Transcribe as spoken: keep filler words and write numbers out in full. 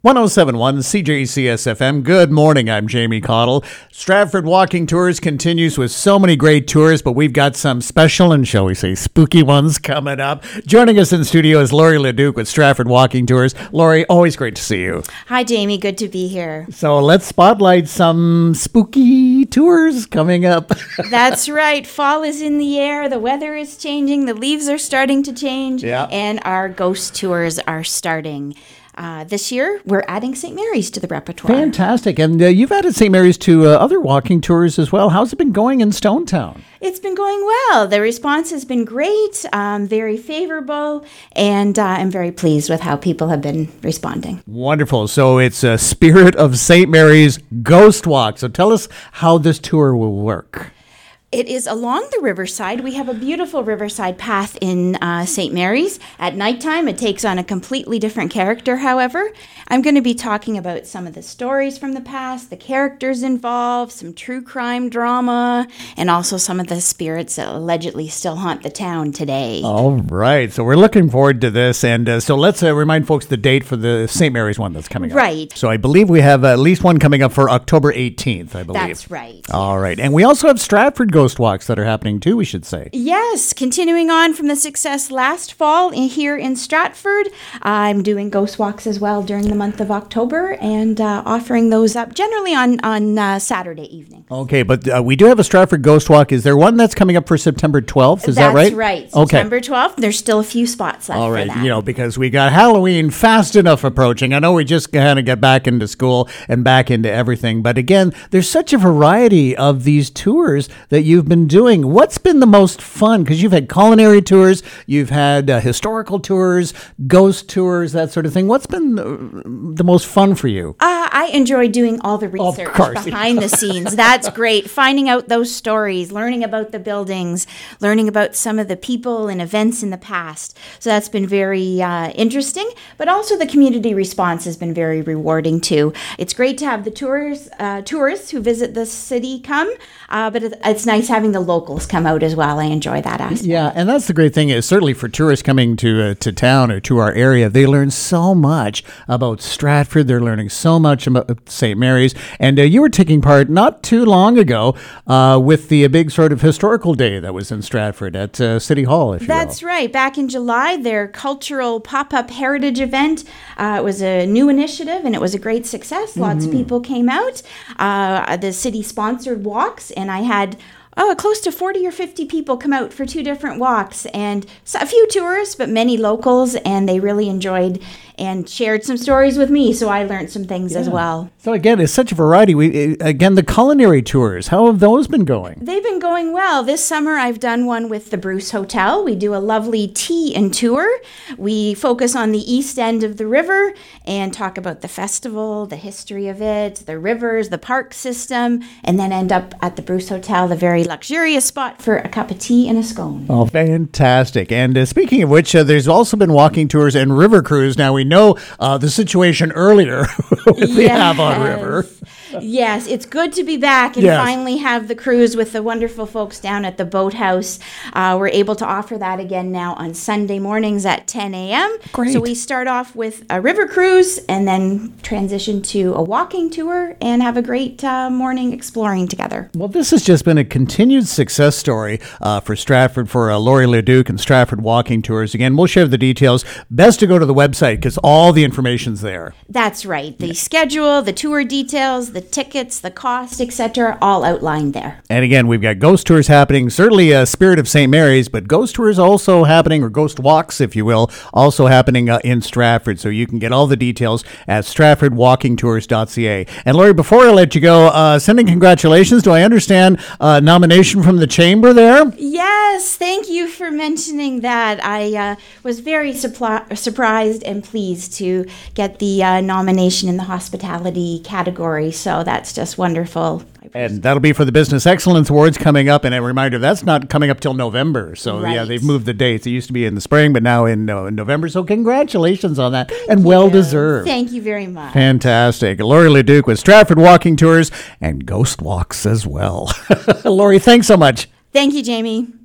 one oh seven point one C J C S F M. Good morning. I'm Jamie Cottle. Stratford Walking Tours continues with so many great tours, but we've got some special and, shall we say, spooky ones coming up. Joining us in studio is Lori Leduc with Stratford Walking Tours. Lori, always great to see you. Hi, Jamie. Good to be here. So let's spotlight some spooky tours coming up. That's right. Fall is in the air. The weather is changing. The leaves are starting to change. Yeah. And our ghost tours are starting. Uh, this year, we're adding Saint Mary's to the repertoire. Fantastic. And uh, you've added Saint Mary's to uh, other walking tours as well. How's it been going in Stonetown? It's been going well. The response has been great, um, very favorable, and uh, I'm very pleased with how people have been responding. Wonderful. So it's a Spirit of Saint Mary's Ghost Walk. So tell us how this tour will work. It is along the riverside. We have a beautiful riverside path in uh, Saint Mary's. At nighttime, it takes on a completely different character, however. I'm going to be talking about some of the stories from the past, the characters involved, some true crime drama, and also some of the spirits that allegedly still haunt the town today. All right. So we're looking forward to this. And uh, so let's uh, remind folks the date for the Saint Mary's one that's coming up. Right. So I believe we have at least one coming up for October eighteenth, I believe. That's right. All right. And we also have Stratford Ghost Walks that are happening too, we should say. Yes, continuing on from the success last fall in, here in Stratford, I'm doing ghost walks as well during the month of October and uh, offering those up generally on, on uh, Saturday evening. Okay, but uh, we do have a Stratford Ghost Walk. Is there one that's coming up for September twelfth? Is That's that right? That's right. Okay. September twelfth. There's still a few spots left All right, for that. you know, because we got Halloween fast enough approaching. I know we just kind of get back into school and back into everything. But again, there's such a variety of these tours that you've been doing. What's been the most fun? Because you've had culinary tours, you've had uh, historical tours, ghost tours, that sort of thing. What's been uh, the most fun for you? Uh, I enjoy doing all the research course. behind the scenes. That's great. Finding out those stories, learning about the buildings, learning about some of the people and events in the past. So that's been very uh, interesting. But also the community response has been very rewarding too. It's great to have the tours, uh, tourists who visit the city come, uh, but it's nice having the locals come out as well. I enjoy that aspect. Yeah, and that's the great thing is certainly for tourists coming to uh, to town or to our area, they learn so much about Stratford. They're learning so much about Saint Mary's. And uh, you were taking part not too long ago uh, with the uh, big sort of historical day that was in Stratford at uh, City Hall, if you will. That's right. Back in July, their cultural pop-up heritage event. Uh, it was a new initiative, and it was a great success. Lots Mm-hmm. of people came out. Uh, the city sponsored walks, and I had Oh, close to forty or fifty people come out for two different walks, and a few tourists, but many locals, and they really enjoyed and shared some stories with me, so I learned some things Yeah. as well. So again, it's such a variety. We Again, the culinary tours, how have those been going? They've been going well. This summer, I've done one with the Bruce Hotel. We do a lovely tea and tour. We focus on the east end of the river and talk about the festival, the history of it, the rivers, the park system, and then end up at the Bruce Hotel, the very luxurious spot for a cup of tea and a scone. Oh, fantastic. And uh, speaking of which, uh, there's also been walking tours and river cruise. Now, we know uh, the situation earlier with the Yes. Avon River. Yes, it's good to be back and Yes. finally have the cruise with the wonderful folks down at the boathouse. Uh, we're able to offer that again now on Sunday mornings at ten a.m. Great. So we start off with a river cruise and then transition to a walking tour and have a great uh, morning exploring together. Well, this has just been a continued success story uh, for Stratford, for uh, Lori Leduc and Stratford Walking Tours. Again, we'll share the details. Best to go to the website because all the information's there. That's right. The schedule, the tour details, the tickets, the cost, et cetera, all outlined there. And again, we've got ghost tours happening, certainly uh, Spirit of Saint Mary's, but ghost tours also happening, or ghost walks, if you will, also happening uh, in Stratford. So you can get all the details at stratford walking tours dot c a. And Lori, before I let you go, uh, sending congratulations. Do I understand uh, nomination from the Chamber there? Yes, thank you for mentioning that. I uh, was very suppli- surprised and pleased to get the uh, nomination in the hospitality category. So that's just wonderful. And that'll be for the Business Excellence Awards coming up. And a reminder, that's not coming up till November. So, Right. yeah, they've moved the dates. It used to be in the spring, but now in, uh, in November. So congratulations on that. Thank and you. well-deserved. Thank you very much. Fantastic. Lori Leduc with Stratford Walking Tours and Ghost Walks as well. Lori, thanks so much. Thank you, Jamie.